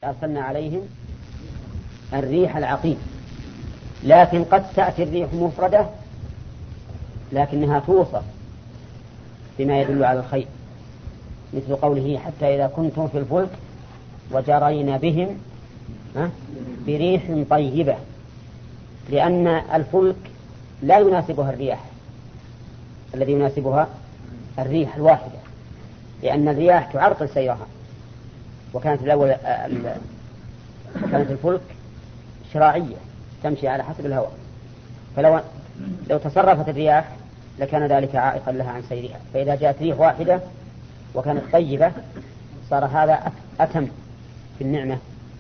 أرسلنا عليهم الريح العقيم. لكن قد تأتي الريح مفردة لكنها توصف بما يدل على الخير، مثل قوله حتى إذا كنتم في الفلك وجرينا بهم بريح طيبة، لأن الفلك لا يناسبها الرياح، الذي يناسبها الريح الواحدة، لأن الرياح تعرقل سيرها. وكانت الفلك شراعية تمشي على حسب الهواء، فلو تصرفت الرياح لكان ذلك عائقا لها عن سيرها. فإذا جاءت ريح واحدة وكانت طيبة صار هذا أتم في النعمة.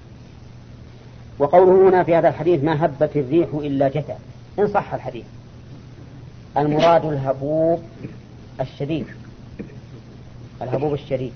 وقوله هنا في هذا الحديث ما هبت الريح إلا جثى، إن صح الحديث المراد الهبوب الشديد، الهبوب الشديد.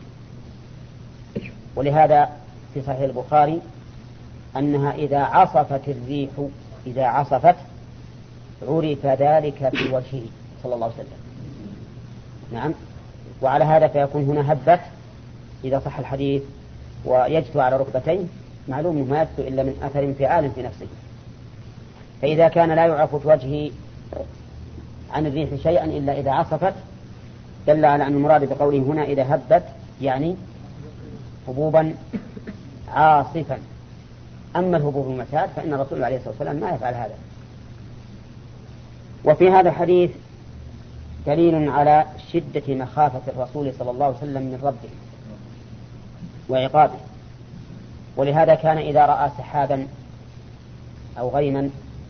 ولهذا في صحيح البخاري أنها إذا عصفت الريح، إذا عصفت عرف ذلك في وجهه صلى الله عليه وسلم. نعم. وعلى هذا فيكون هنا هبت إذا صح الحديث ويجثو على ركبتين، معلوم ما يجثو إلا من أثر انفعال في نفسه. فإذا كان لا يعرف في وجهه عن الريح شيئا إلا إذا عصفت، دل على أن المراد بقوله هنا إذا هبت يعني هبوبا عاصفا. أما الهبوب المعتاد فإن الرسول عليه الصلاة والسلام ما يفعل هذا. وفي هذا الحديث دليل على شدة مخافة الرسول صلى الله عليه وسلم من ربه وعقابه. ولهذا كان إذا رأى سحابا أو غيما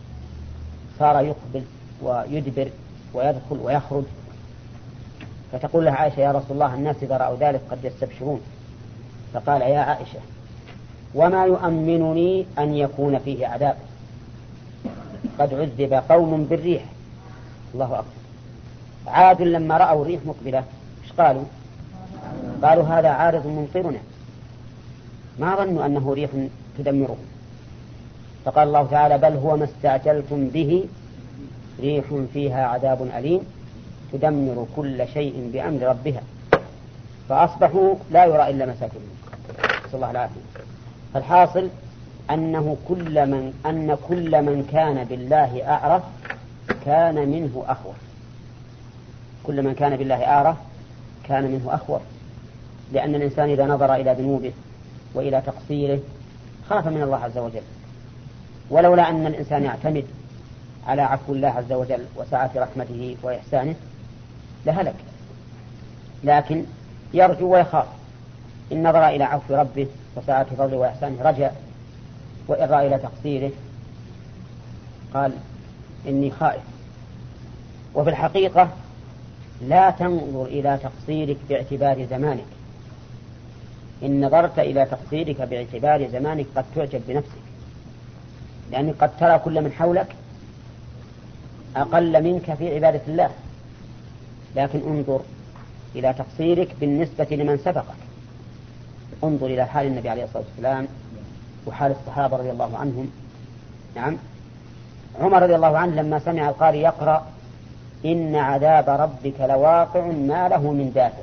صار يقبل ويدبر ويدخل ويخرج، فتقول له عائشة يا رسول الله الناس إذا رأوا ذلك قد يستبشرون. فقال يا عائشة وما يؤمنني أن يكون فيه عذاب، قد عذب قوم بالريح. الله أكبر. عاد لما رأوا الريح مقبلة إيش قالوا؟ قالوا هذا عارض ممطرنا، ما ظنوا أنه ريح تدمره. فقال الله تعالى بل هو ما استعجلتم به ريح فيها عذاب أليم تدمر كل شيء بأمر ربها فأصبحوا لا يرى إلا مساكنهم. صلى الله العافية. فالحاصل أن كل من كان بالله أعرف كان منه أخوف. كل من كان بالله أعرف كان منه أخوف، لأن الإنسان إذا نظر إلى ذنوبه وإلى تقصيره خاف من الله عز وجل. ولولا أن الإنسان يعتمد على عفو الله عز وجل وسعة رحمته وإحسانه لهلك، لكن يرجو ويخاف. إن نظر إلى عفو ربه وسعة فضله وإحسانه رجع، وإن رأى إلى تقصيره قال إني خائف. وفي الحقيقة لا تنظر إلى تقصيرك باعتبار زمانك. إن نظرت إلى تقصيرك باعتبار زمانك قد تعجب بنفسك، لأنك قد ترى كل من حولك أقل منك في عبادة الله. لكن انظر إلى تقصيرك بالنسبة لمن سبقك. انظر إلى حال النبي عليه الصلاة والسلام وحال الصحابة رضي الله عنهم. نعم. عمر رضي الله عنه لما سمع القارئ يقرأ إن عذاب ربك لواقع ما له من دافع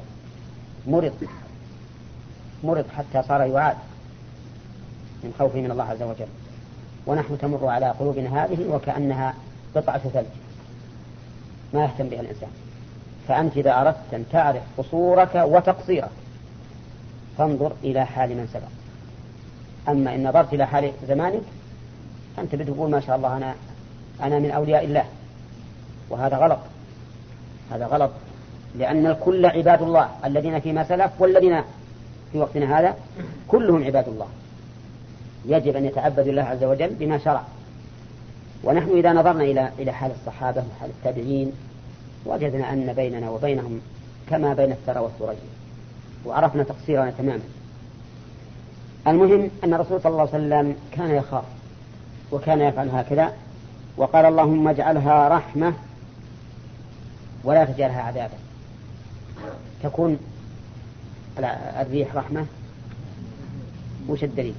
مرض حتى صار يعاد من خوفه من الله عز وجل. ونحن تمر على قلوبنا هذه وكأنها قطعة ثلج ما يهتم بها الإنسان. فأنت إذا أردت أن تعرف قصورك وتقصيرك فانظر إلى حال من سبق. أما إن نظرت إلى حال زمانك أنت بتقول ما شاء الله أنا من أولياء الله، وهذا غلط. هذا غلط، لأن الكل عباد الله، الذين فيما سلف والذين في وقتنا هذا كلهم عباد الله. يجب أن يتعبد الله عز وجل بما شرع. ونحن إذا نظرنا إلى حال الصحابة وحال التابعين وجدنا أن بيننا وبينهم كما بين الثرى والثريا، وعرفنا تقصيرنا تماما. المهم أن الرسول صلى الله عليه وسلم كان يخاف وكان يفعل هكذا، وقال اللهم اجعلها رحمة ولا تجعلها عذابا. تكون الريح رحمة. وش الدليل؟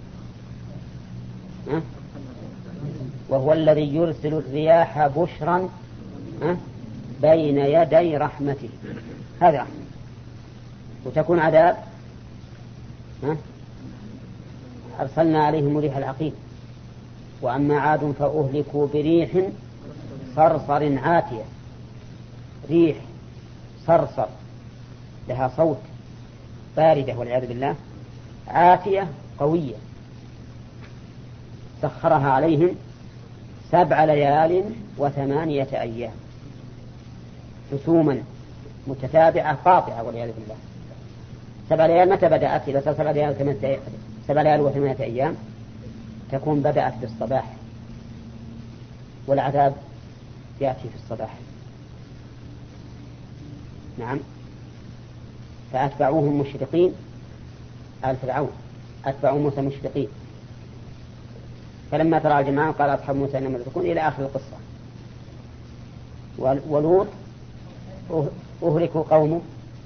وهو الذي يرسل الرياح بشرا بين يدي رحمته. هذا رحمة. وتكون عذاب أرسلنا عليهم ريح العقيم. وأما عاد فأهلكوا بريح صرصر عاتية. ريح صرصر لها صوت، باردة والعياذ بالله، عاتية قوية، سخرها عليهم 7 ليال و8 أيام حسوما متتابعة قاطعة والعياذ بالله. 7 ليال متى بدأت؟ إذا صار 7 ليال و8 أيام تكون بدأت بالصباح، والعذاب يأتي في الصباح. نعم. فأتبعوهم مشرقين، آل فرعون أتبعوا موسى مشرقين، فلما ترى الجماعة قال أصحاب موسى إنما تكون إلى آخر القصة. ولوط أهلكوا قومه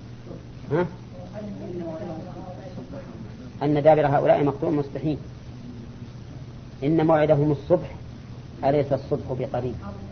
أن دابر هؤلاء مقطوع مصبحين، إن موعدهم الصبح أليس الصبح بقريب.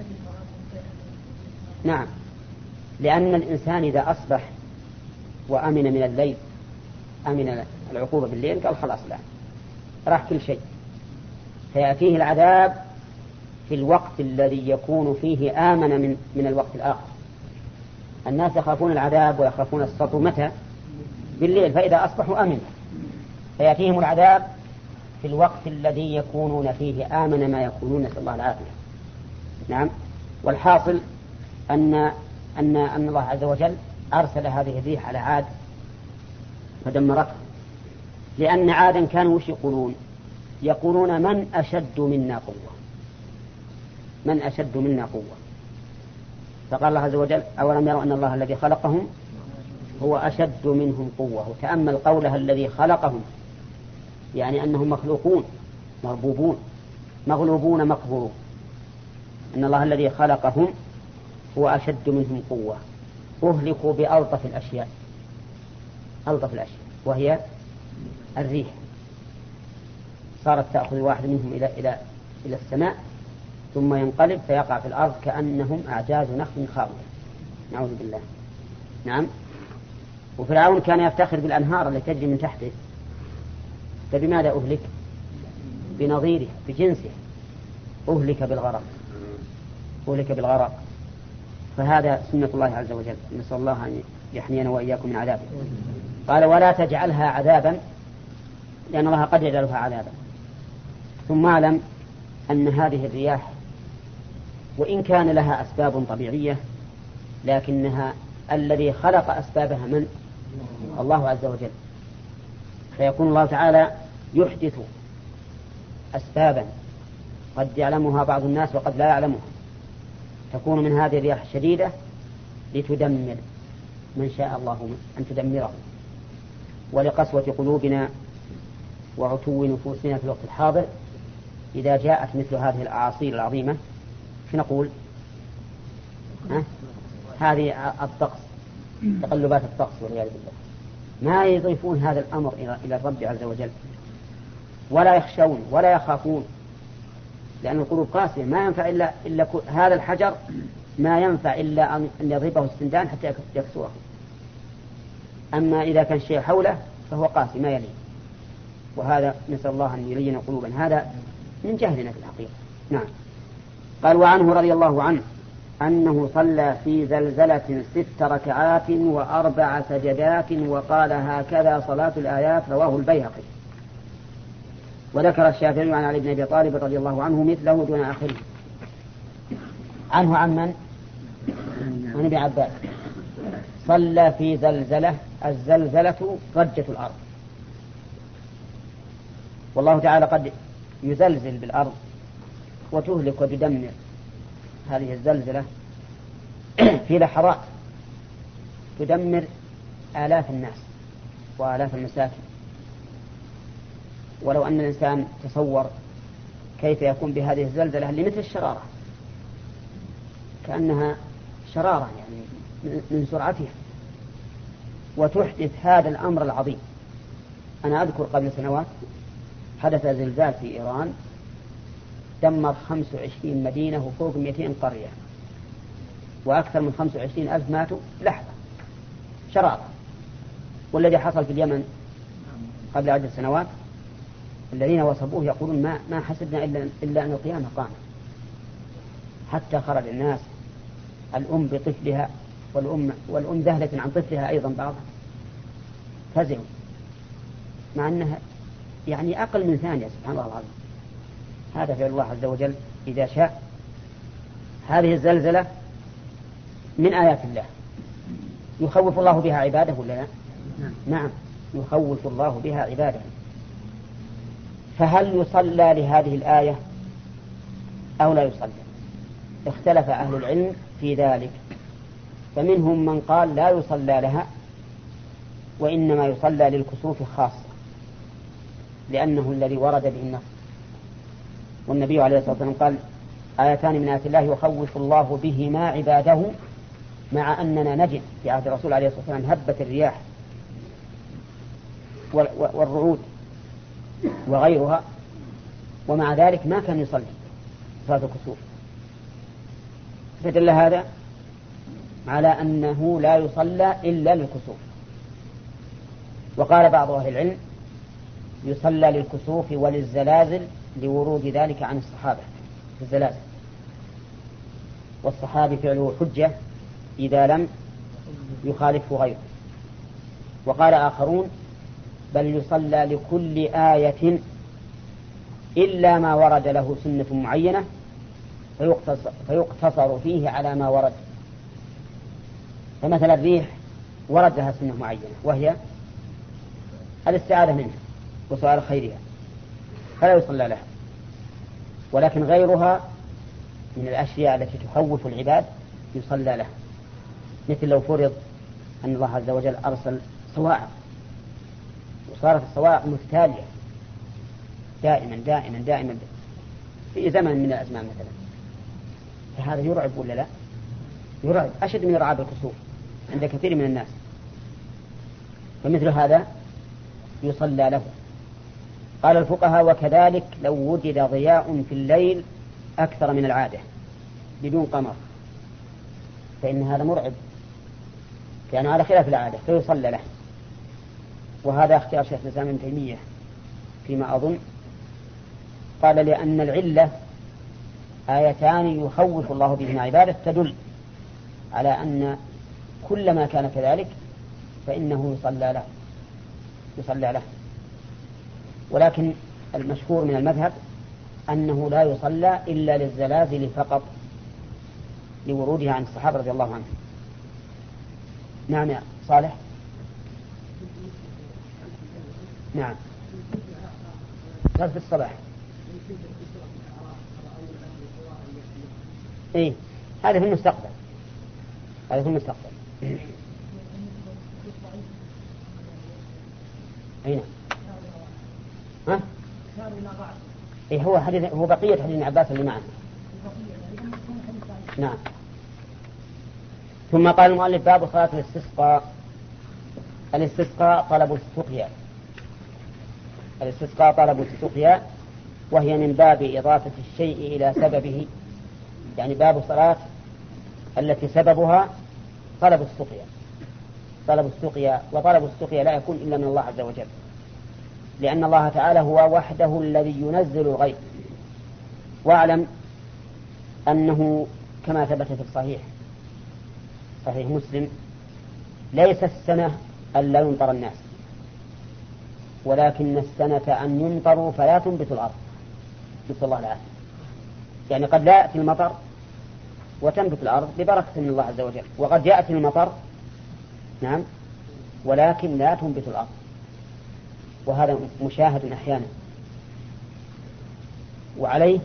نعم، لأن الإنسان إذا أصبح وأمن من الليل، أمن العقوبة بالليل، قال خلاص الآن راح كل شيء، فيأتيه العذاب في الوقت الذي يكون فيه آمن من الوقت الآخر. الناس يخافون العذاب ويخافون السطو متى؟ بالليل، فإذا أصبحوا أمن، فيأتيهم العذاب في الوقت الذي يكونون فيه آمن ما يكونون، نسأل الله العافية. نعم. والحاصل أن الله عز وجل أرسل هذه الريح على عاد فدمرته، لأن عادا كانوا وش يقولون من أشد منا قوة، من أشد منا قوة. فقال الله عز وجل أولم يروا أن الله الذي خلقهم هو أشد منهم قوة. وتأمل قولها الذي خلقهم، يعني أنهم مخلوقون مربوبون مغلوبون مقهورون، أن الله الذي خلقهم هو أشد منهم قوة. أهلكوا بألطف الأشياء، ألطف الأشياء وهي الريح، صارت تأخذ واحد منهم إلى السماء ثم ينقلب فيقع في الأرض كأنهم أعجاز نخل خاوية، نعوذ بالله. نعم. وفرعون كان يفتخر بالأنهار التي تجري من تحته، فبماذا أهلك؟ بنظيره بجنسه، أهلك بالغرق، أهلك بالغرق. فهذا سنة الله عز وجل، نسأل الله أن يحمينا وإياكم من عذابه. قال ولا تجعلها عذابا، لأن الله قد يجعلها عذابا. ثم اعلم أن هذه الرياح وإن كان لها أسباب طبيعية، لكنها الذي خلق أسبابها من؟ الله عز وجل. فيكون الله تعالى يحدث أسبابا قد يعلمها بعض الناس وقد لا يعلمها، تكون من هذه الرياح الشديدة لتدمر من شاء الله أن تدمره. ولقسوة قلوبنا وعتو نفوسنا في الوقت الحاضر إذا جاءت مثل هذه الأعاصير العظيمة فنقول هذه الطقس، تقلبات الطقس والعياذ بالله، ما يضيفون هذا الأمر إلى الرب عز وجل، ولا يخشون ولا يخافون، لأن القلوب قاسية. ما ينفع إلا هذا الحجر، ما ينفع إلا أن يضربه السندان حتى يكسوه. أما إذا كان شيء حوله فهو قاسي ما يلي. وهذا نسأل الله أن يلين قلوبنا، هذا من جهلنا في الحقيقة. نعم. قال وعنه رضي الله عنه أنه صلى في زلزلة 6 ركعات و4 سجدات وقال هكذا صلاة الآيات، رواه البيهقي. وذكر الشافعي عن علي بن أبي طالب رضي الله عنه مثله دون آخره. عنه عن من؟ عن ابن عباس. صلى في زلزلة، الزلزلة ضجة الأرض، والله تعالى قد يزلزل بالأرض وتهلك وتدمر هذه الزلزلة في لحظات، تدمر آلاف الناس وآلاف المساكن. ولو أن الإنسان تصور كيف يكون بهذه الزلزلة اللي مثل الشرارة، كأنها شرارة يعني من سرعتها، وتحدث هذا الأمر العظيم. أنا أذكر قبل سنوات حدث زلزال في إيران دمر 25 مدينة وفوق 200 قرية، وأكثر من 25,000 ماتوا لحظة، شرارة. والذي حصل في اليمن قبل عدة سنوات الذين وصفوه يقولون ما حسبنا إلا أن القيامة قامت، حتى خرج الناس، الأم بطفلها والأم ذهلة عن طفلها أيضا بعضها، فزعوا مع أنها يعني أقل من ثانية. سبحان الله العظيم، هذا فعل الله عز وجل إذا شاء. هذه الزلزلة من آيات الله يخوف الله بها عباده ولا لا؟ نعم، يخوف الله بها عباده. فهل يصلى لهذه الآية أو لا يصلى؟ اختلف أهل العلم في ذلك، فمنهم من قال لا يصلى لها، وإنما يصلى للكسوف خاصة، لأنه الذي ورد به النص. والنبي عليه الصلاة والسلام قال: آيتان من آيات الله يخوف الله بهما عباده، مع أننا نجد في عهد الرسول عليه الصلاة والسلام هبة الرياح والرعود وغيرها، ومع ذلك ما كان يصلي صلاة الكسوف. فدل هذا على أنه لا يصلى إلا للكسوف. وقال بعض أهل العلم: يصلى للكسوف وللزلازل لورود ذلك عن الصحابة في الزلازل، والصحابي فعله حجة إذا لم يخالفه غيره. وقال آخرون: بل يصلى لكل آية إلا ما ورد له سنة معينة فيقتصر فيه على ما ورد. فمثلا الريح ورد لها سنة معينة وهي الاستعاذة منها وسؤال خيرها، فلا يصلى لها. ولكن غيرها من الأشياء التي تخوف العباد يصلى لها، مثل لو فرض أن الله عز وجل أرسل صواعق وصارت الصواعق متتالية دائما دائما دائما في زمن من الأزمان مثلا، فهذا يرعب ولا لا؟ يرعب أشد من رعاب الكسوف عند كثير من الناس. فمثل هذا يصلى له. قال الفقهاء: وكذلك لو وجد ضياء في الليل أكثر من العادة بدون قمر فإن هذا مرعب، كان على خلاف العادة، فيصلى له. وهذا اختيار شيخ الإسلام ابن تيمية فيما أظن، قال: لأن العلة آيتان يخوف الله بهما عباده تدل على أن كل ما كان كذلك فإنه يصلى له. ولكن المشهور من المذهب أنه لا يصلى إلا للزلازل فقط لورودها عن الصحابة رضي الله عنهم. نعم يا صالح. نعم، قال في الصباح. إيه، هذا في المستقبل، هذا في المستقبل. أين؟ ها؟ إيه، هو بقية حديث عباس اللي معنا. نعم. ثم قال المؤلف: باب صلاة الاستسقاء. الاستسقاء طلب السقيا. الاستسقاء طلب السقيا، وهي من باب إضافة الشيء إلى سببه، يعني باب صلاة التي سببها طلب السقيا. طلب السقيا، وطلب السقيا لا يكون إلا من الله عز وجل، لأن الله تعالى هو وحده الذي ينزل الغيث. واعلم أنه كما ثبت في الصحيح مسلم: ليس السنة أن لا يمطر الناس، ولكن السنة أن يمطروا فلا تنبت الأرض، نسأل الله العافية. يعني قد لا يأتي المطر وتنبت الأرض ببركة من الله عز وجل، وقد يأتي المطر نعم ولكن لا تنبت الأرض، وهذا مشاهد أحيانا. وعليه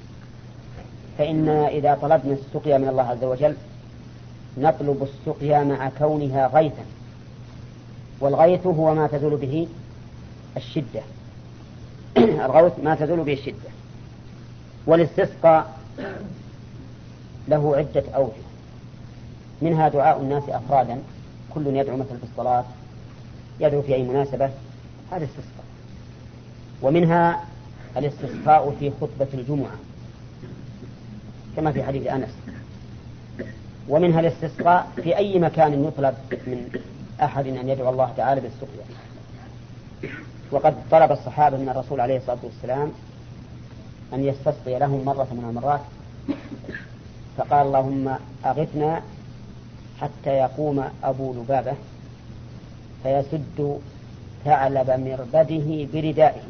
فإننا إذا طلبنا السقيا من الله عز وجل نطلب السقيا مع كونها غيثا، والغيث هو ما تزول به الشدة. الغوث ما تزول به الشدة. والاستسقاء له عدة أوجه، منها دعاء الناس أفرادا، كل يدعو مثل في الصلاة يدعو في أي مناسبة، هذا استسقاء. ومنها الاستسقاء في خطبة الجمعة كما في حديث أنس. ومنها الاستسقاء في أي مكان يطلب من أحد أن يدعو الله تعالى بالسقيا. وقد طلب الصحابة من الرسول عليه الصلاة والسلام أن يستسقي لهم مرة من المرات، فقال اللهم أغثنا حتى يقوم أبو لبابة فيسد ثعلب مربده بردائه،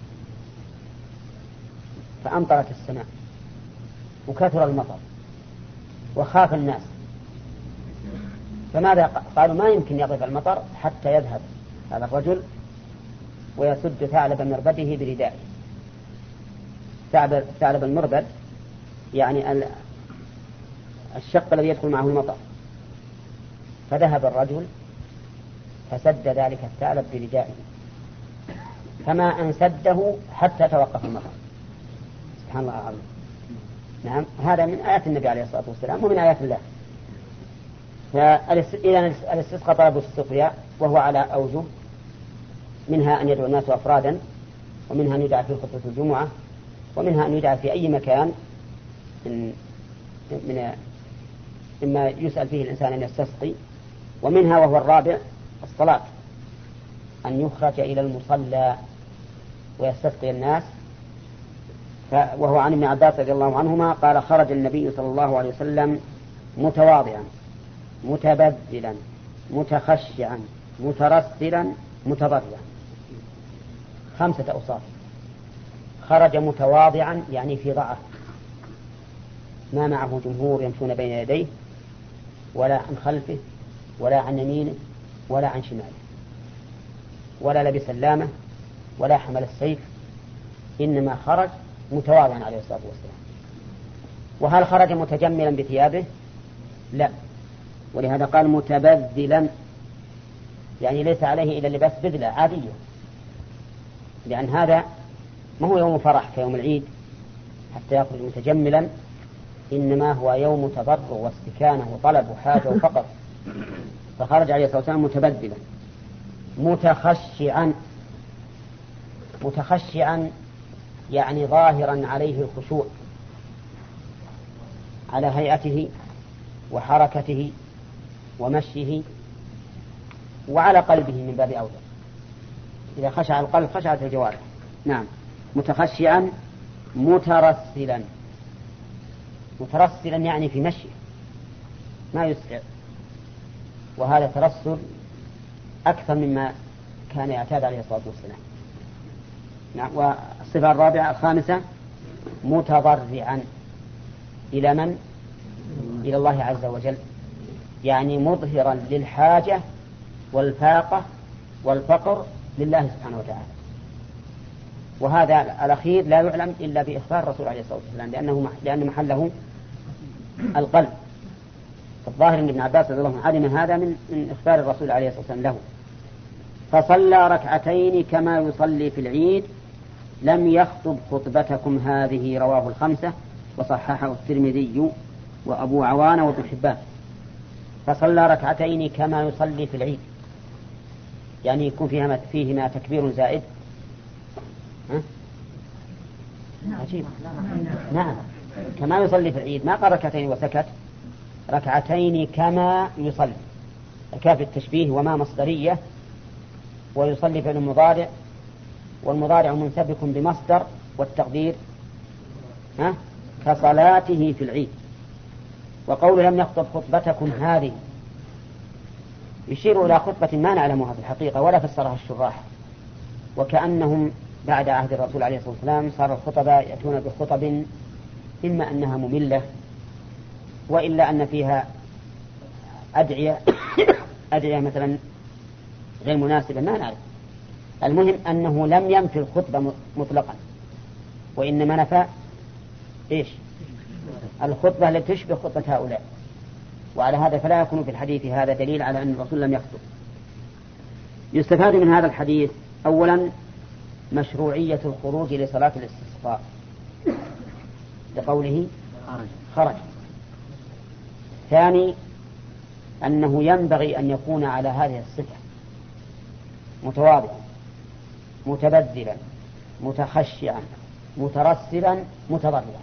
فأمطرت السماء وكثر المطر وخاف الناس، فماذا قالوا؟ ما يمكن يقف المطر حتى يذهب هذا الرجل ويسد ثعلب مربده بردائه. ثعلب المربد يعني الشق الذي يدخل معه المطر، فذهب الرجل فسد ذلك الثعلب بردائه، فما أن سده حتى توقف المطر. سبحان الله العظيم. نعم، هذا من آيات النبي عليه الصلاة والسلام ومن آيات الله. إذن الاستسقاء طلب السقيا، وهو على أوجه، منها أن يدعو الناس أفرادا، ومنها أن يدعى في خطبة الجمعة، ومنها أن يدعى في أي مكان مما يسأل فيه الإنسان أن يستسقي، ومنها وهو الرابع الصلاة، أن يخرج إلى المصلى ويستسقي الناس. وهو عن ابن عباس رضي الله عنهما قال خرج النبي صلى الله عليه وسلم متواضعا متبذلا متخشعا مترسلا متضرعا، 5 أوصاف. خرج متواضعا يعني في ضعف، ما معه جمهور يمشون بين يديه ولا عن خلفه ولا عن يمينه ولا عن شماله، ولا لبس اللامة ولا حمل السيف، إنما خرج متواضعا عليه الصلاة والسلام. وهل خرج متجملا بثيابه؟ لا، ولهذا قال متبذلا، يعني ليس عليه إلا لباس بذلة عادية، لأن هذا ما هو يوم فرح كيوم العيد حتى يخرج متجملا، إنما هو يوم تضرع واستكانة وطلب وحاجة وفقر، فخرج عليه الصلاة والسلام متبذلا متخشعا يعني ظاهرا عليه الخشوع على هيئته وحركته ومشيه وعلى قلبه من باب أولى، إذا خشع القلب خشعت الجوارح. نعم، متخشعا مترسلا يعني في مشيه ما يسرع، وهذا ترسل أكثر مما كان يعتاد عليه الصلاة والسلام. نعم. والصفة الرابعة الخامسة متضرعا إلى من؟ إلى الله عز وجل، يعني مظهرا للحاجة والفاقة والفقر لله سبحانه وتعالى. وهذا الأخير لا يعلم إلا بإخبار الرسول عليه الصلاة والسلام، لأن محله القلب. فالظاهر أن ابن عباس رضي الله عنه علم هذا من إخبار الرسول عليه الصلاة والسلام له. فصلى ركعتين كما يصلي في العيد، لم يخطب خطبتكم هذه، رواه 5 وصححه الترمذي وأبو عوان وابن حبان. فصلى ركعتين كما يصلي في العيد، يعني يكون فيهما تكبير زائد. عجيب. نعم، كما يصلي في العيد، ما قال ركعتين وسكت، ركعتين كما يصلي. الكاف التشبيه وما مصدرية، ويصلي فعل مضارع، والمضارع منسبك بمصدر، والتقدير كصلاته في العيد. وقول لم يخطب خطبتكم هذه يشير إلى خطبة ما نعلمها في الحقيقة ولا فسرها الشراح، وكأنهم بعد عهد الرسول عليه الصلاة والسلام صار الخطباء يأتون بخطب إما أنها مملة وإلا أن فيها أدعية مثلا غير مناسبة، ما نعرف. المهم أنه لم ينفي الخطبة مطلقا، وإنما نفى الخطبة التي تشبه خطبة هؤلاء. وعلى هذا فلا يكون في الحديث هذا دليل على أن الرسول لم يخطب. يستفاد من هذا الحديث أولا مشروعية الخروج لصلاة الاستسقاء لقوله خرج. ثاني أنه ينبغي أن يكون على هذه الصفة، متواضعا متبذلا متخشعا مترسلا متضرعا،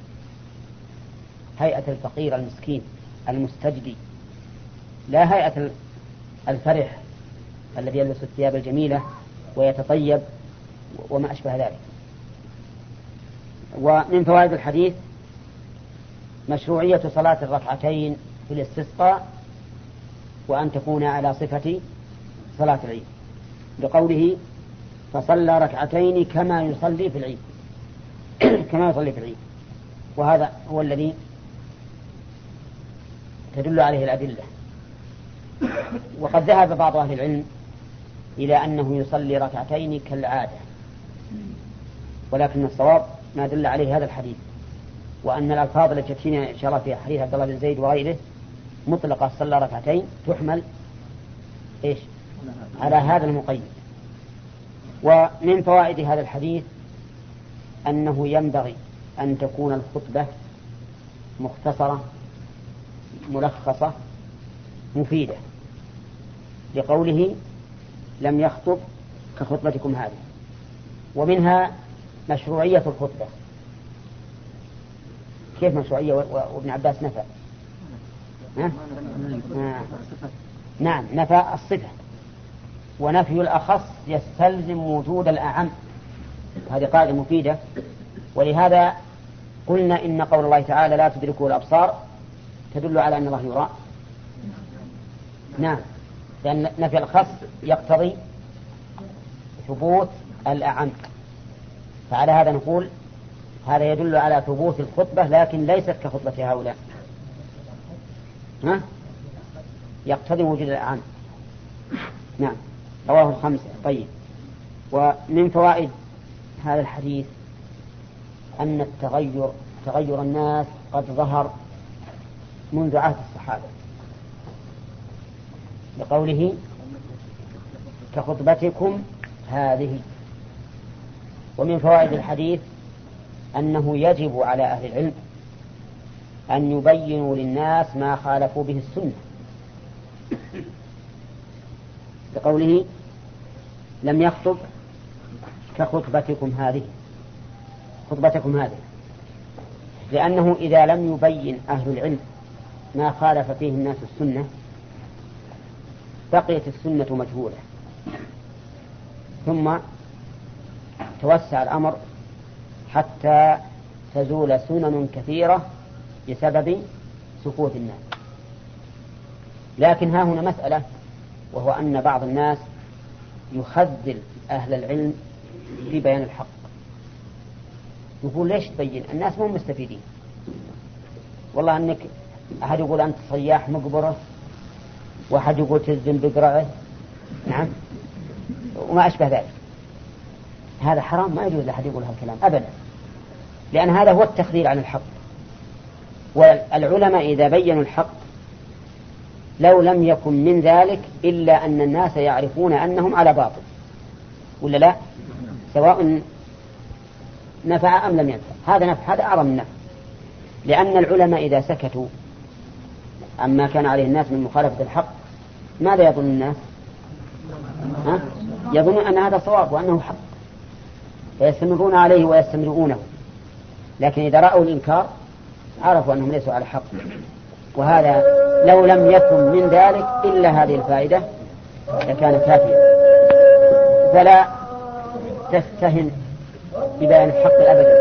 هيئة الفقير المسكين المستجدي، لا هيئة الفرح الذي يلبس الثياب الجميلة ويتطيب وما أشبه ذلك. ومن فوائد الحديث مشروعية صلاة الركعتين في الاستسقاء وأن تكون على صفة صلاة العيد، بقوله فصلى ركعتين كما يصلي في العيد كما يصلي في العيد. وهذا هو الذي تدل عليه الأدلة. وقد ذهب بعض أهل العلم إلى أنه يصلي ركعتين كالعادة، ولكن الصواب ما دل عليه هذا الحديث، وأن الألفاظ التي تأتينا إن شاء الله في حديث عبد الله بن زيد وغيره مطلقة صلى ركعتين تحمل إيش على هذا المقيد. ومن فوائد هذا الحديث أنه ينبغي أن تكون الخطبة مختصرة ملخصة مفيدة، لقوله لم يخطب كخطبتكم هذه. ومنها مشروعية الخطبة. كيف مشروعية وابن عباس نفى؟ نعم نفى الصفة، ونفي الأخص يستلزم وجود الأعم، هذه قاعدة مفيدة. ولهذا قلنا إن قول الله تعالى لا تدركه الأبصار تدل على أن الله يرى. نعم، لأن نفي الخص يقتضي ثبوت الأعم. فعلى هذا نقول هذا يدل على ثبوت الخطبة، لكن ليست كخطبة هؤلاء، يقتضي وجود الأعم. نعم، رواه الخمسة. طيب، ومن فوائد هذا الحديث أن تغير الناس قد ظهر منذ عهد الصحابة، بقوله كخطبتكم هذه. ومن فوائد الحديث أنه يجب على أهل العلم أن يبينوا للناس ما خالفوا به السنة، بقوله لم يخطب كخطبتكم هذه، خطبتكم هذه، لأنه إذا لم يبين أهل العلم ما خالف فيه الناس السنة بقيت السنة مجهولة، ثم توسع الأمر حتى تزول سنن كثيرة بسبب سكوت الناس. لكن ها هنا مسألة، وهو أن بعض الناس يخذل أهل العلم في بيان الحق، يقول ليش تبين؟ الناس مو مستفيدين، والله أنك أحد يقول أنت صياح مقبرة، وأحد يقول تزن بقرعه، نعم، وما أشبه ذلك. هذا حرام، ما يجوز لأحد يقول هالكلام أبدا، لأن هذا هو التخذيل عن الحق. والعلماء إذا بينوا الحق لو لم يكن من ذلك إلا أن الناس يعرفون أنهم على باطل، ولا لا؟ سواء نفع أم لم ينفع، هذا نفع، هذا أعظم النفع. لأن العلماء إذا سكتوا عما كان عليه الناس من مخالفة الحق ماذا يظن الناس؟ يظنون أن هذا صواب وأنه حق، فيستمرون عليه ويستمرونه. لكن إذا رأوا الإنكار عرفوا أنهم ليسوا على حق. وهذا لو لم يكن من ذلك إلا هذه الفائدة لكان كافيا. فلا تستهن ببيان الحق أبدا.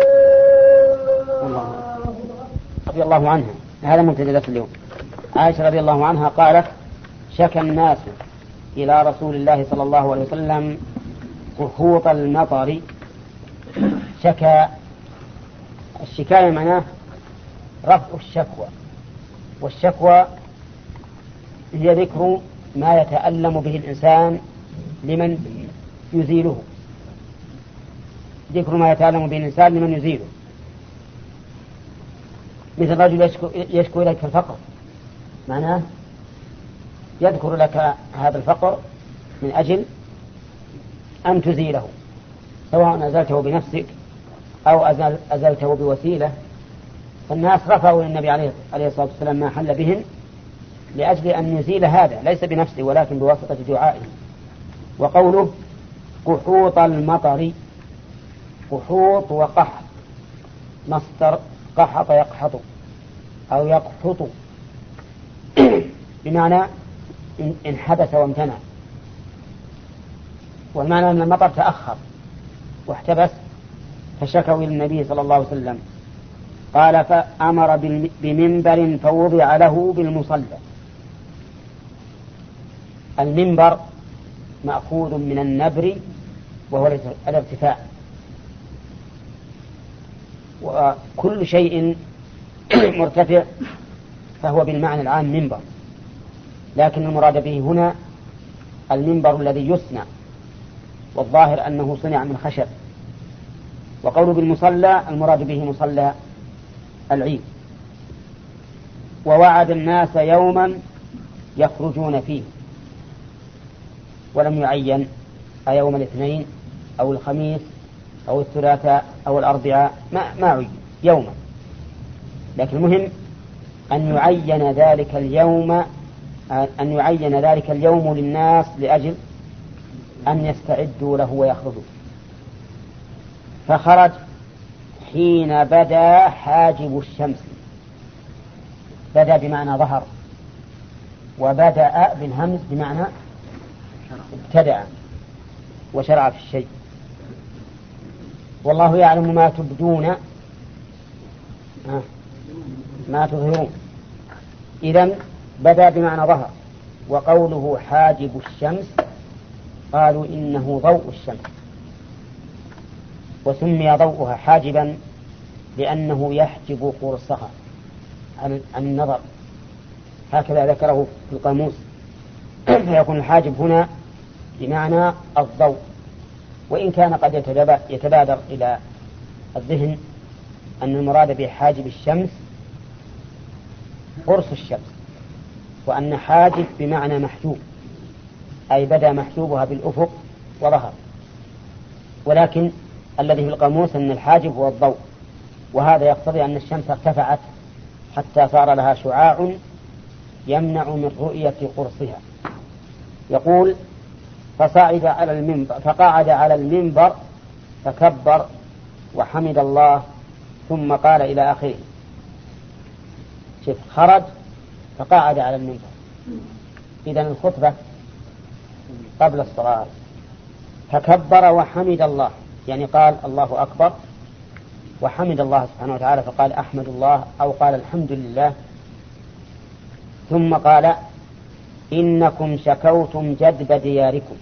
والله رضي الله عنها، هذا مبتدأ اليوم. عائشة رضي الله عنها قالت شكى الناس إلى رسول الله صلى الله عليه وسلم سقوط المطر. شكى، الشكاية معناه رفع الشكوى، والشكوى هي ذكر ما يتألم به الإنسان لمن يزيله، ذكر ما يتألم به الإنسان لمن يزيله. مثل رجل يشكو إليك الفقر، معناه يذكر لك هذا الفقر من أجل أن تزيله، سواء أزلته بنفسك أو أزلته بوسيلة. فالناس رفعوا للنبي عليه الصلاة والسلام ما حل بهم لأجل أن يزيل هذا، ليس بنفسه ولكن بواسطة دعائه. وقوله قحوط المطر، قحوط وقحط مصدر قحط يقحط أو يقحط بمعنى انحبس وامتنع. والمعنى أن المطر تأخر واحتبس، فشكوا إلى النبي صلى الله عليه وسلم، قال فأمر بمنبر فوضع له بالمصلى. المنبر مأخوذ من النبر وهو الارتفاع، وكل شيء مرتفع فهو بالمعنى العام منبر، لكن المراد به هنا المنبر الذي يصنع، والظاهر أنه صنع من خشب. وقول بالمصلى المراد به مصلى العيد. ووعد الناس يوما يخرجون فيه، ولم يعين أيوم الاثنين أو الخميس أو الثلاثاء أو الأربعاء، ما عين يوما، لكن المهم أن يعين ذلك اليوم للناس لأجل أن يستعدوا له ويخرجوا. فخرج حين بدا حاجب الشمس، بدا بمعنى ظهر، وبدأ بالهمز بمعنى ابتدأ وشرع في الشيء. والله يعلم ما تبدون ما تظهرون. إذن بدا بمعنى ظهر. وقوله حاجب الشمس قالوا إنه ضوء الشمس، وسمي ضوءها حاجبا لأنه يحجب قرصها عن النظر، هكذا ذكره في القاموس. فيكون الحاجب هنا بمعنى الضوء، وإن كان قد يتبادر إلى الذهن أن المراد بحاجب الشمس قرص الشمس، وأن حاجب بمعنى محجوب، أي بدا محجوبها بالأفق وظهر. ولكن الذي في القاموس أن الحاجب هو الضوء، وهذا يقتضي أن الشمس ارتفعت حتى صار لها شعاع يمنع من رؤية قرصها. يقول فقعد على المنبر فكبر وحمد الله ثم قال إلى آخره. شوف، خرج فقعد على المنبر، إذن الخطبة قبل الصلاة، فكبر وحمد الله، يعني قال الله أكبر وحمد الله سبحانه وتعالى، فقال أحمد الله أو قال الحمد لله. ثم قال إنكم شكوتم جدب دياركم.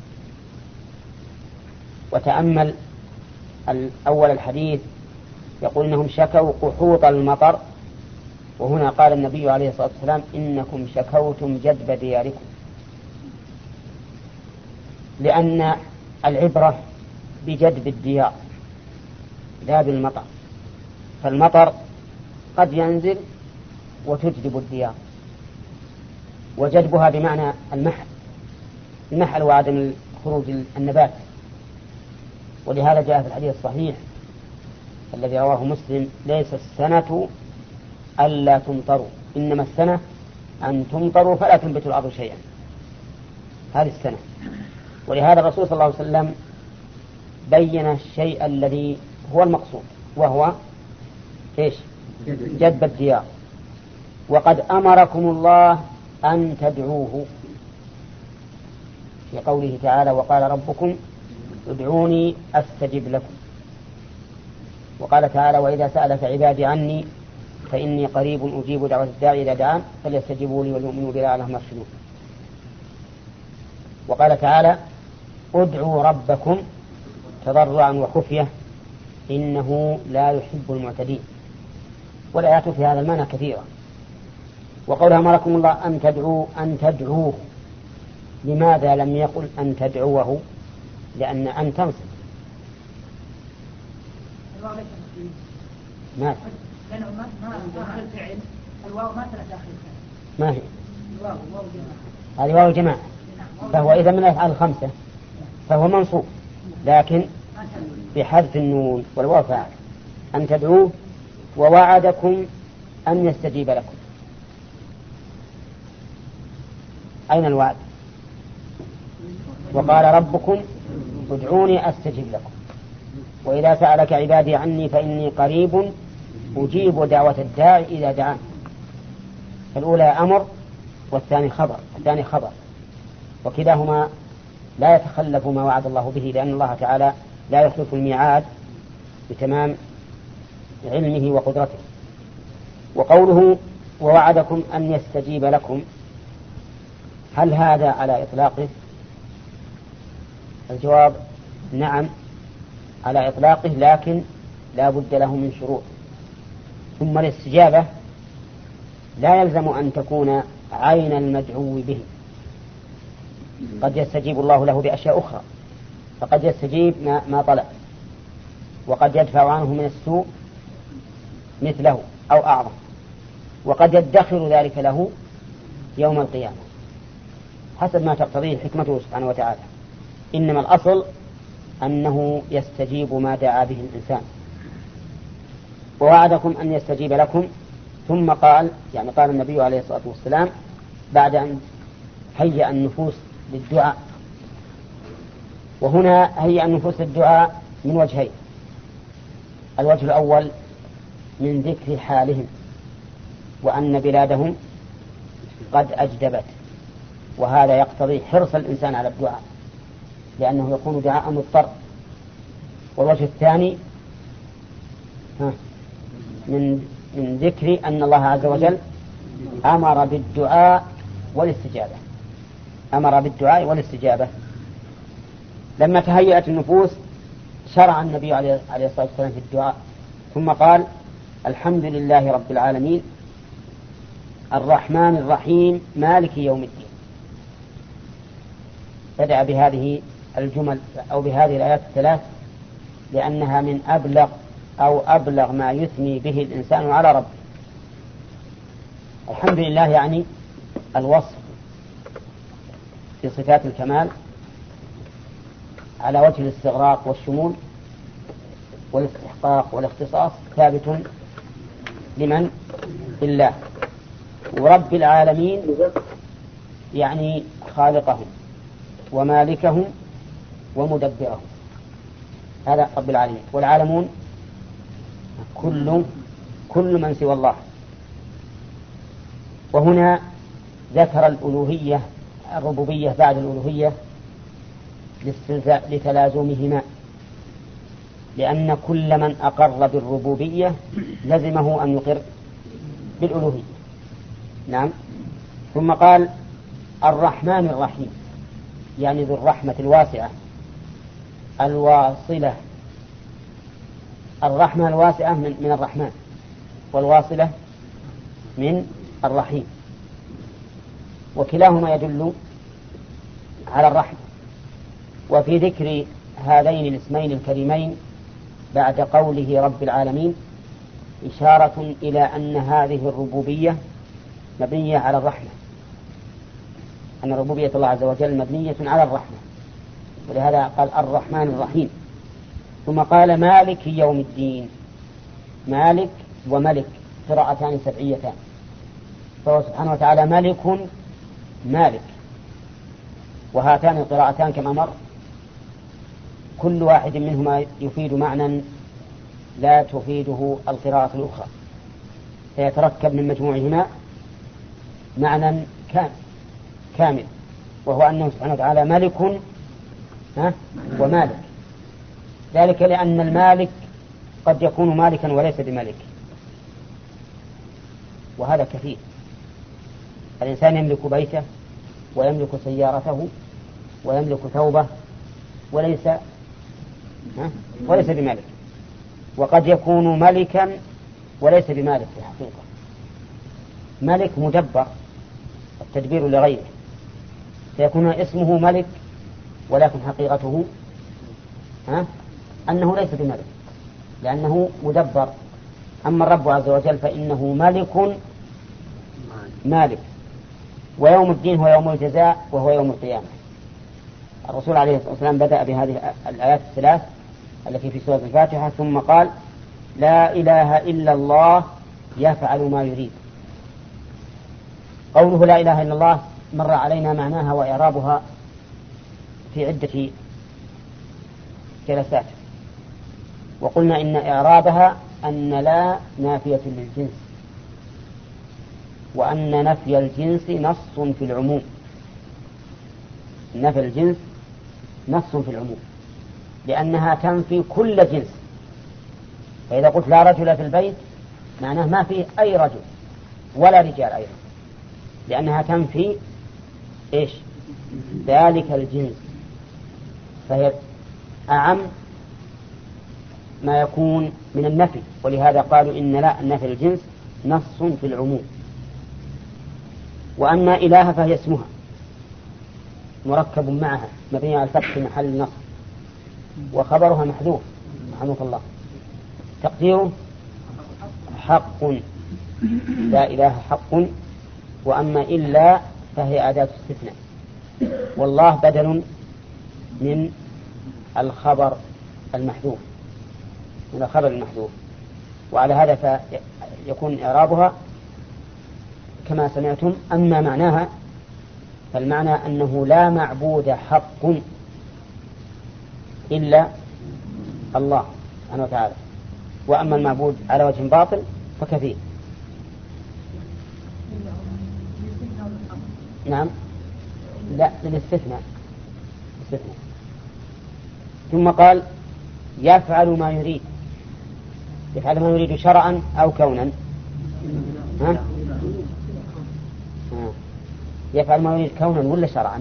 وتأمل أول الحديث يقول إنهم شكوا قحوط المطر، وهنا قال النبي عليه الصلاة والسلام إنكم شكوتم جدب دياركم، لأن العبرة بجدب الديار لا بالمطر، فالمطر قد ينزل وتجدب الديار، وجدبها بمعنى المحل وعدم خروج النبات. ولهذا جاء في الحديث الصحيح الذي رواه مسلم ليس السنة ألا تمطروا، إنما السنة أن تمطروا فلا تنبت الأرض شيئا، هذه السنة. ولهذا الرسول صلى الله عليه وسلم بين الشيء الذي هو المقصود، وهو إيش؟ جدب الديار. وقد أمركم الله أن تدعوه في قوله تعالى وقال ربكم ادعوني أستجب لكم. وقال تعالى وإذا سألك عبادي عني فإني قريب أجيب دعوة الداعي إذا دعان فليستجيبوا لي وليؤمنوا بي لعلهم يرشدون. وقال تعالى ادعوا ربكم تضرعا وخفية إنه لا يحب المعتدين. والآيات في هذا المعنى كثيرة. وقولها أمركم الله أن تدعوه، لماذا لم يقل أن تدعوه؟ لأن أن تنصب ما هي هذه واو الجماعة، فهو إذا من الأفعال الخمسة فهو منصوب، لكن بحذف النون والواو فاعل. أن تدعوه ووعدكم أن يستجيب لكم. أين الوعد؟ وقال ربكم ادعوني أستجيب لكم. وإذا سألك عبادي عني فإني قريب أجيب دعوة الداعي إذا دعان. فالأولى أمر والثاني خبر، وكلاهما لا يتخلف ما وعد الله به، لأن الله تعالى لا يخلف الميعاد بتمام علمه وقدرته. وقوله ووعدكم أن يستجيب لكم، هل هذا على إطلاقه؟ الجواب نعم على إطلاقه، لكن لا بد له من شروط. ثم الاستجابة لا يلزم أن تكون عين المدعو به، قد يستجيب الله له بأشياء أخرى، فقد يستجيب ما طلب، وقد يدفع عنه من السوء مثله أو أعظم، وقد يدخر ذلك له يوم القيامة حسب ما تقتضيه حكمته سبحانه وتعالى. إنما الأصل أنه يستجيب ما دعا به الإنسان. ووعدكم أن يستجيب لكم، ثم قال يعني قال النبي عليه الصلاة والسلام بعد أن هيأ النفوس للدعاء. وهنا هيأ النفوس للدعاء من وجهين: الوجه الأول من ذكر حالهم وأن بلادهم قد أجدبت، وهذا يقتضي حرص الإنسان على الدعاء لأنه يكون دعاء مضطر. والوجه الثاني من ذكر أن الله عز وجل أمر بالدعاء والاستجابة، أمر بالدعاء والاستجابة. لما تهيأت النفوس شرع النبي عليه الصلاة والسلام في الدعاء، ثم قال الحمد لله رب العالمين الرحمن الرحيم مالك يوم الدين. بدأ بهذه الجمل أو بهذه الآيات الثلاث لأنها من أبلغ ما يثني به الإنسان على ربه. الحمد لله يعني الوصف في صفات الكمال على وجه الاستغراق والشمول والاستحقاق والاختصاص ثابت لمن؟ لله. ورب العالمين يعني خالقهم ومالكهم ومدبرهم، هذا رب العالمين. والعالمون كل من سوى الله. وهنا ذكر الألوهية الربوبية بعد الألوهية لتلازمهما، لأن كل من أقر بالربوبية لزمه أن يقر بالألوهية. نعم. ثم قال الرحمن الرحيم يعني ذو الرحمة الواسعة الواصلة. الرحمة الواسعة من الرحمن، والواصلة من الرحيم، وكلاهما يدل على الرحمة. وفي ذكر هذين الاسمين الكريمين بعد قوله رب العالمين إشارة إلى أن هذه الربوبية مبنية على الرحمة، أن ربوبية الله عز وجل مبنية على الرحمة، ولهذا قال الرحمن الرحيم. ثم قال مالك يوم الدين. مالك وملك قراءتان سبعيتان، فهو سبحانه وتعالى ملك مالك، وهاتان القراءتان كما مر كل واحد منهما يفيد معنى لا تفيده القراءة الأخرى، فيتركب من مجموعهما معنى كامل، وهو أنه سبحانه وتعالى ملك ومالك. ذلك لأن المالك قد يكون مالكا وليس بملك، وهذا كثير. الإنسان يملك بيته ويملك سيارته ويملك ثوبه وليس بمالك، وقد يكون ملكا وليس بمالك في الحقيقة. ملك مدبر، التدبير لغيره، فيكون اسمه ملك ولكن حقيقته أنه ليس بملك لأنه مدبر. أما الرب عز وجل فإنه ملك مالك. ويوم الدين هو يوم الجزاء وهو يوم القيامة. الرسول عليه الصلاة والسلام بدأ بهذه الآيات الثلاث التي في سورة الفاتحة، ثم قال لا إله إلا الله يفعل ما يريد. قوله لا إله إلا الله مر علينا معناها وإعرابها في عدة جلسات، وقلنا إن إعرابها أن لا نافية للجنس، وأن نفي الجنس نص في العموم. نفي الجنس نص في العموم، لأنها تنفي كل جنس. فإذا قلت لا رجل في البيت معناه ما فيه أي رجل ولا رجال أيضا، لأنها تنفي إيش؟ ذلك الجنس، فهي أعم ما يكون من النفي. ولهذا قالوا إن لا النفي الجنس نص في العموم. وأما إله فهي اسمها مركب معها مبني على الفتح في محل النصب، وخبرها محذوف رحمك الله، تقديره حق، لا إله حق. وأما إلا فهي أداة استثناء، والله بدل من الخبر المحذوف، من الخبر المحذوف. وعلى هذا فيكون إعرابها كما سمعتم. أما معناها فالمعنى أنه لا معبود حق إلا الله سبحانه وتعالى، وأما المعبود على وجه باطل فكثير. نعم، لا للاستثناء. ثم قال يفعل ما يريد. يفعل ما يريد شرعا أو كونا؟ يفعل ما يريد كونا ولا شرعا؟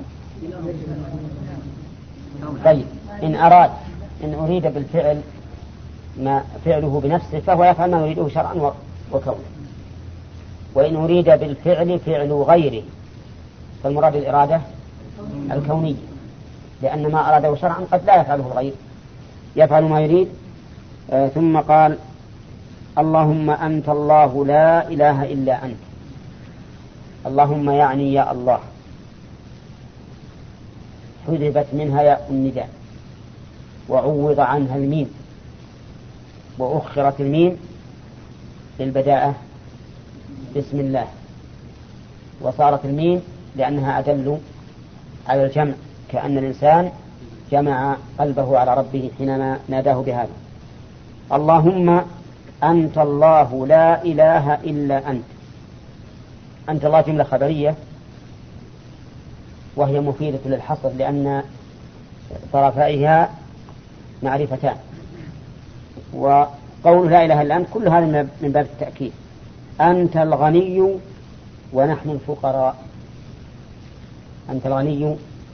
طيب، إن أريد بالفعل ما فعله بنفسه فهو يفعل ما يريده شرعا وكونا. وإن أريد بالفعل فعل غيره فالمراد الإرادة الكونية، لأن ما أراده شرعا قد لا يفعله الغير. يفعل ما يريد. ثم قال اللهم أنت الله لا إله إلا أنت. اللهم يعني يا الله، حذفت منها ياء النداء وعوض عنها الميم، وأخرت الميم للبداءة بسم الله، وصارت الميم لأنها أدل على الجمع، كأن الإنسان جمع قلبه على ربه حينما ناداه بهذا. اللهم أنت الله لا إله إلا أنت. أنت الله جملة خبرية وهي مفيدة للحصر، لأن طرفائها معرفتان. وقول لا إله إلا أنت كل هذا من باب التأكيد. أنت الغني ونحن الفقراء. أنت الغني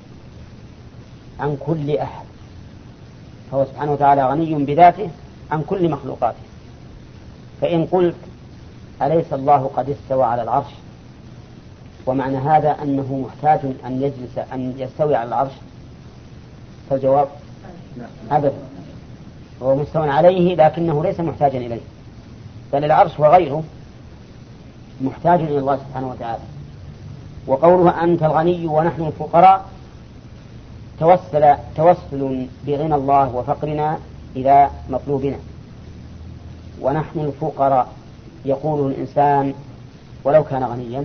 عن كل أحد، فهو سبحانه وتعالى غني بذاته عن كل مخلوقاته. فإن قلت أليس الله قد استوى على العرش، ومعنى هذا أنه محتاج أن يستوي على العرش، فالجواب أبدا، هو مستوى عليه لكنه ليس محتاجا إليه، بل العرش وغيره محتاج إلى الله سبحانه وتعالى. وقوله أنت الغني ونحن الفقراء توسل بغنى الله وفقرنا إلى مطلوبنا. ونحن الفقراء يقول الإنسان ولو كان غنيا.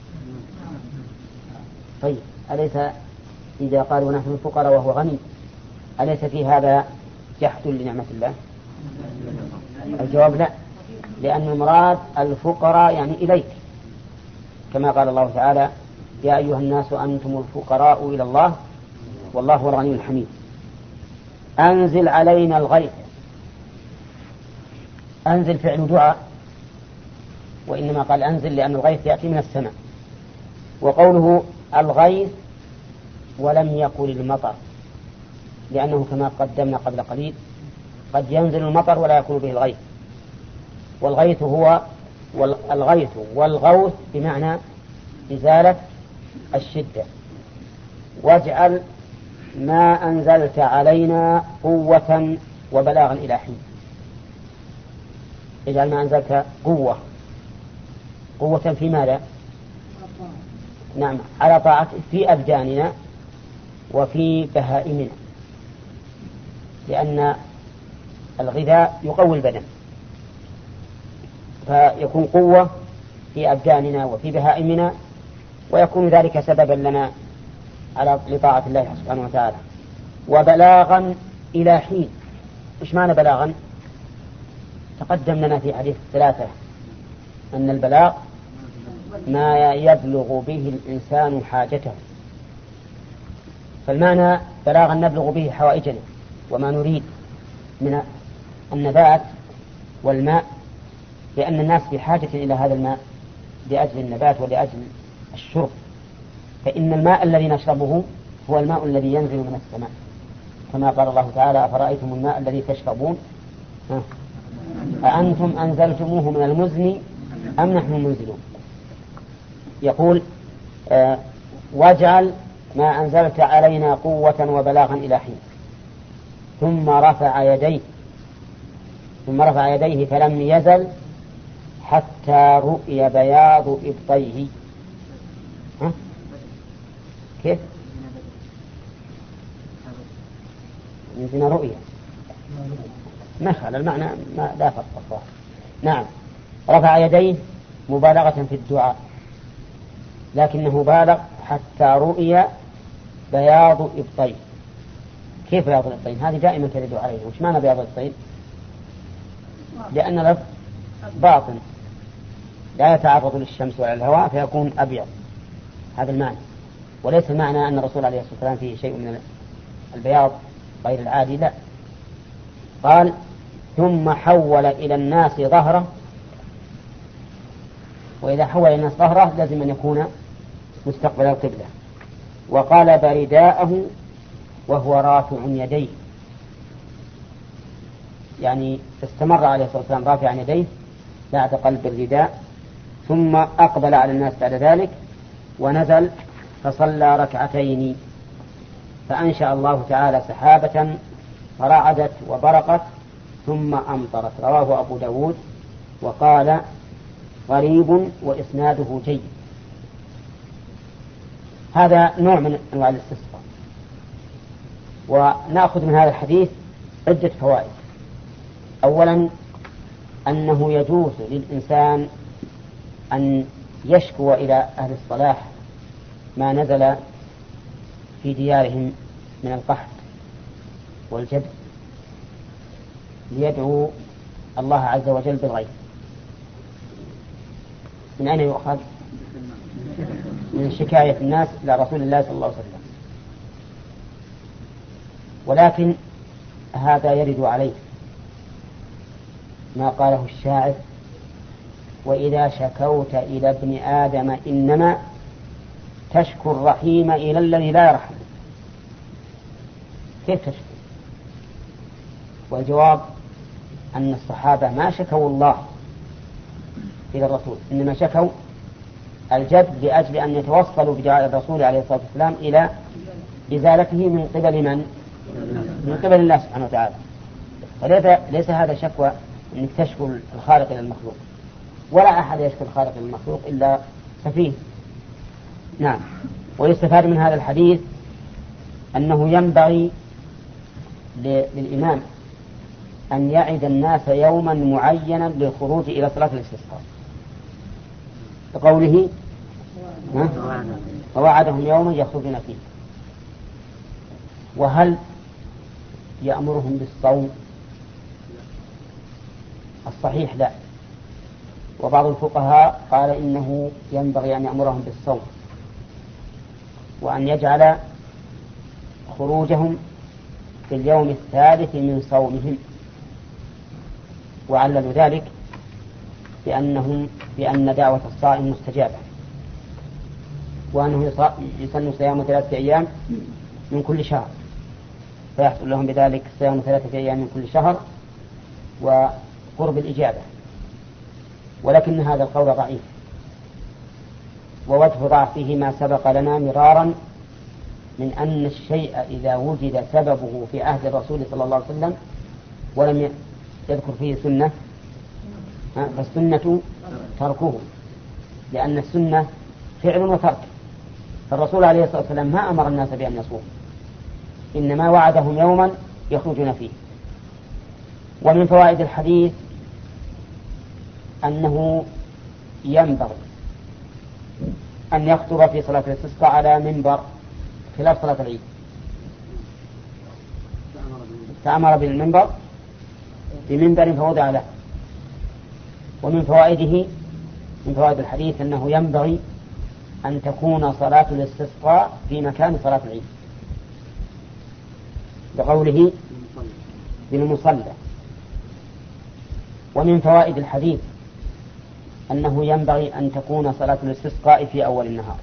طيب، أليس إذا قالوا نحن الفقراء وهو غني أليس في هذا جحد لنعمة الله؟ الجواب لا، لأن المراد الفقراء يعني إليك، كما قال الله تعالى يا أيها الناس أنتم الفقراء إلى الله والله هو الغني الحميد. أنزل علينا الغيث. أنزل فعل دعاء، وإنما قال أنزل لأن الغيث يأتي من السماء. وقوله الغيث ولم يقل المطر، لأنه كما قدمنا قبل قليل قد ينزل المطر ولا يكون به الغيث. والغيث هو الغيث والغوث بمعنى إزالة الشدة. واجعل ما أنزلت علينا قوة وبلاغا إلى حين. اجعل ما أنزلت قوة في ماذا؟ نعم، على طاعته في أبداننا وفي بهائمنا، لأن الغذاء يقوي البدن، فيكون قوة في أبداننا وفي بهائمنا، ويكون ذلك سببا لنا لطاعة الله سبحانه وتعالى. وبلاغا إلى حين. إيش معنى بلاغا؟ تقدم لنا في حديث 3 أن البلاغ ما يبلغ به الإنسان حاجته. فالمعنى بلاغا نبلغ به حوائجنا وما نريد من النبات والماء، لأن الناس بحاجة إلى هذا الماء لأجل النبات ولأجل الشرب، فإن الماء الذي نشربه هو الماء الذي ينزل من السماء، كما قال الله تعالى: أفرأيتم الماء الذي تشربون أأنتم أنزلتموه من المزن أم نحن المنزلون. يقول: واجعل ما أنزلت علينا قوة وبلاغا إلى حين. ثم رفع يديه فلم يزل حتى رؤي بياض إبطيه. كيف؟ عندنا رؤية ما خال المعنى ما لا فرق. نعم، رفع يديه مبالغة في الدعاء، لكنه بالغ حتى رؤي بياض إبطيه. كيف بياض الإبطين؟ هذه دائما ترد علينا. وش معنى بياض الإبطين؟ لأن لفظ باطن لا يتعرض للشمس ولا الهواء فيكون أبيض، هذا المعنى. وليس المعنى أن الرسول عليه الصلاة والسلام فيه شيء من البياض غير العادي، لا. قال: ثم حول إلى الناس ظهره. وإذا حول إلى الناس ظهره لازم أن يكون مستقبل القبلة. وقلب رداءه وهو رافع يديه، يعني استمر عليه الصلاة والسلام رافعا يديه بعد قلب الرداء، ثم أقبل على الناس بعد ذلك ونزل فصلى ركعتين، فأنشأ الله تعالى سحابة فرعدت وبرقت ثم أمطرت. رواه أبو داود وقال: غريب وإسناده جيد. هذا نوع من أنواع الاستسقاء. ونأخذ من هذا الحديث عدة فوائد. أولا، أنه يجوز للإنسان أن يشكو إلى أهل الصلاح ما نزل في ديارهم من القحط والجد، ليدعو الله عز وجل بالغيث. من أين يؤخذ؟ من شكاية الناس إلى رسول الله صلى الله عليه وسلم. ولكن هذا يرد عليه ما قاله الشاعر: وإذا شكوت إلى ابن آدم إنما تشكو الرحيم إلى الذي لا يرحم. كيف تشكو؟ والجواب أن الصحابة ما شكوا الله إلى الرسول، إنما شكوا الجد لأجل أن يتوصلوا بدعاء الرسول عليه الصلاة والسلام إلى إزالته من قبل من؟ من قبل الله سبحانه وتعالى. وليس هذا شكوى أنك تشكو الخالق إلى المخلوق، ولا أحد يشكو الخالق إلى المخلوق إلا سفيه. نعم. ويستفاد من هذا الحديث أنه ينبغي للإمام أن يعد الناس يوما معينا للخروج إلى صلاة الاستسقاء، بقوله: ووعدهم يوما يخرجون فيه. وهل يأمرهم بالصوم؟ الصحيح لا. وبعض الفقهاء قال إنه ينبغي أن يأمرهم بالصوم، وأن يجعل خروجهم في اليوم الثالث من صومهم، وعللوا ذلك بأن دعوة الصائم مستجابة، وأنه يسن صيام 3 أيام من كل شهر، فيحصل لهم بذلك صيام 3 أيام من كل شهر وقرب الإجابة. ولكن هذا القول ضعيف، ووجه ضعفه ما سبق لنا مرارا من أن الشيء إذا وجد سببه في عهد الرسول صلى الله عليه وسلم ولم يذكر فيه سنة فالسنة تركه، لأن السنة فعل وترك. فالرسول عليه الصلاة والسلام ما أمر الناس بأن يصوموا، إنما وعدهم يوما يخرجون فيه. ومن فوائد الحديث أنه ينبغي أن يخطب في صلاة الاستسقاء على منبر خلاف صلاة العيد. فأمر بالمنبر بمنبر فوضع له. ومن فوائده من فوائد الحديث أنه ينبغي أن تكون صلاة الاستسقاء في مكان صلاة العيد، بقوله بالمصلى. ومن فوائد الحديث أنه ينبغي أن تكون صلاة الاستسقاء في أول النهار،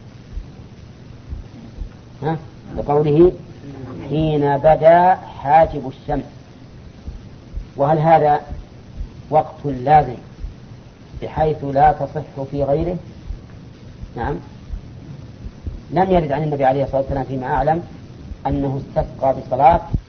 بقوله حين بدا حاجب الشمس. وهل هذا وقت لازم بحيث لا تصح في غيره؟ نعم، لم يرد عن النبي عليه الصلاة والسلام فيما أعلم أنه استسقى بصلاة